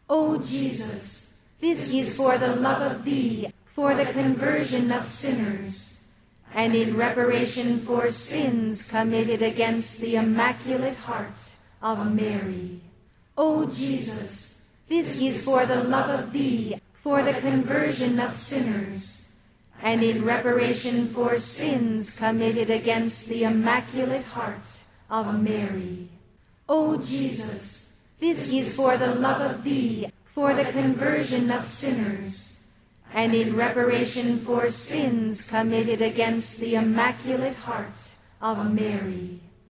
O Jesus, this is for the love of thee, for the conversion of sinners, and in reparation for sins committed against the Immaculate Heart of Mary. O Jesus, this is for the love of thee, for the conversion of sinners, and in reparation for sins committed against the Immaculate Heart of Mary. O Jesus, this is for the love of thee, for the conversion of sinners, and in reparation for sins committed against the Immaculate Heart of Mary.